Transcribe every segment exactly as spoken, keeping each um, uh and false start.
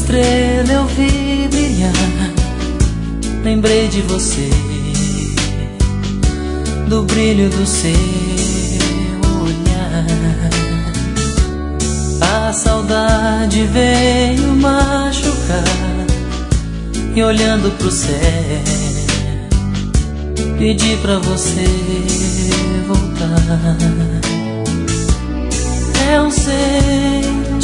estrela eu vi brilhar, lembrei de você, do brilho do seu olhar. A saudade veio machucar e olhando pro céu pedi pra você voltar. É um sentimento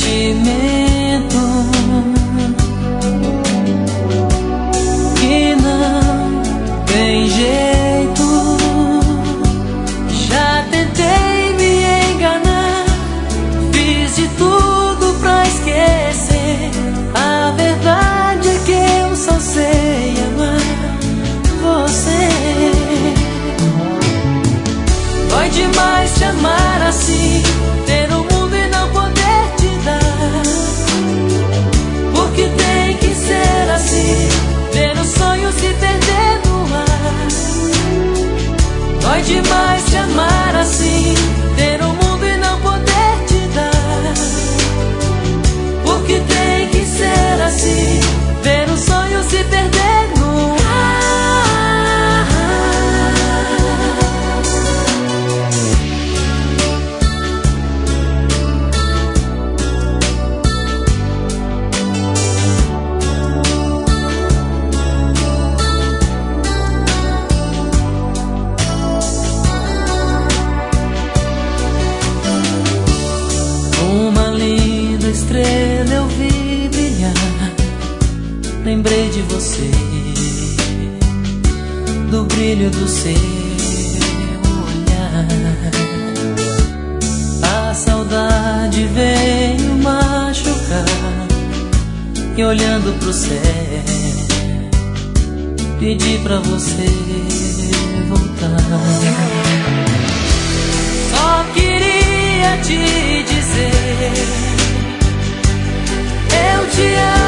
que não tem jeito. Já tentei me enganar, fiz de tudo pra esquecer. A verdade é que eu só sei amar você. Dói demais te amar assim, ter um mundo e não poder te dar. Porque tem que ser assim, ver os sonhos se perder no ar. Dói demais te amar assim, ter um mundo e não poder te dar. Porque tem que ser assim, ver os sonhos se perder no ar. Uma linda estrela eu vi brilhar, lembrei de você, do brilho do seu olhar. A saudade veio machucar e olhando pro céu pedi pra você voltar. Só queria te dizer, eu te amo.